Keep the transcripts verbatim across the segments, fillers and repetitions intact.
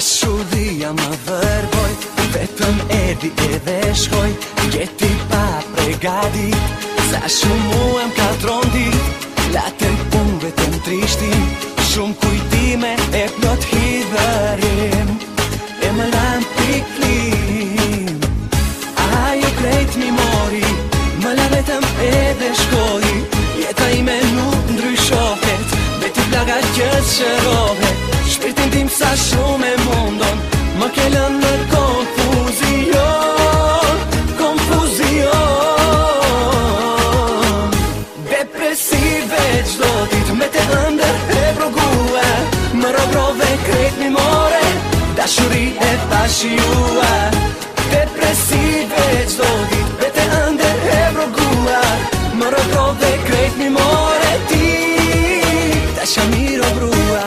Dashuria më vërboj, vetëm erdi edhe shkoj, jeti pa pregadit, sa shumë mua m'ka trondit, latën unë vetëm trishtim, shumë kujtime e plot hidhërim, e më lam piklim. Ajo krejt mi mori, më la vetëm edhe shkoj, jeta ime nuk ndryshohet, beti plaga që shërohet, shpirtin tim sa shumë e mundon, më ke lënë në konfuzion, konfuzion. Depresive gjdo dit me te ëndër e vrogue, më robrove krejt mi more, dashuri e pashijua. Depresive gjdo dit me te ëndër e vrogue, më robrove krejt mi more, ti tasha mi robrua.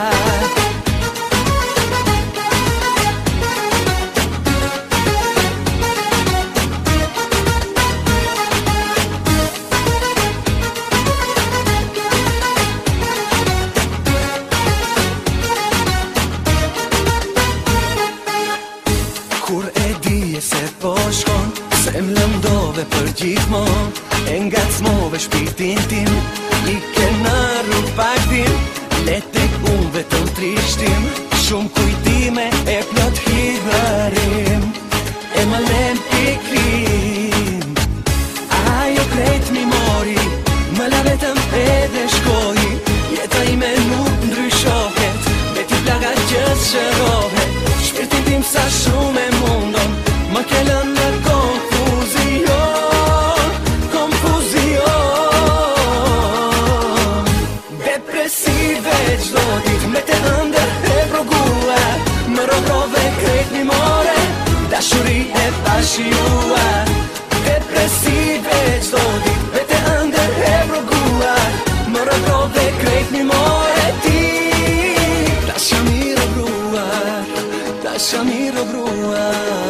Kur e dije se po shkon, se m'lëndove për gjithmon, e ngacmove shpirtin tim, i ke në rrug paktim, le tek unë vetëm trishtim, shumë kujtime e plot hidhërim, e më lem piklim. Ajo krejt mi mori, më la vetëm edhe shkoj, jeta ime nuk ndryshohet, beti plaga që shërohet, shpirtin tim sa shumë e mundon, më ke lënë në konfuzion, konfuzion. Depresive gjdo dit me te ëndër e vrogue, më robrove krejt mi more, dashuri e pashijua. Depresive gjdo dit me te ëndër e vrogue, më robrove krejt mi more, ti tasha mi robrua, tasha mi robrua,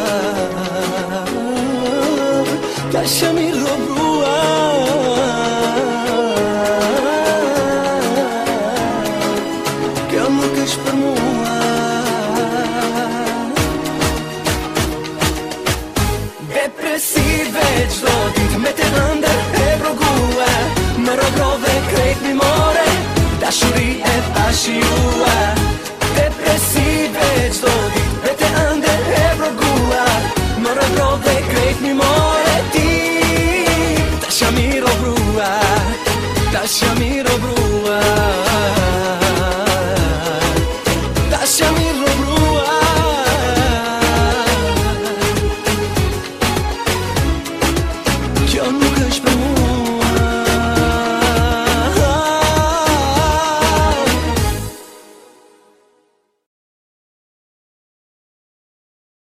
tasha mi robrua. Kjo nuk është për mua. Depresive gjdo dit me te ëndër e vrogue, më robrove krejt mi more, dashuri e pashijua. Depresive gjdo dit me te ëndër e vrogue, më robrove krejt mi more, ti tasha mi robrua, tasha mi robrua.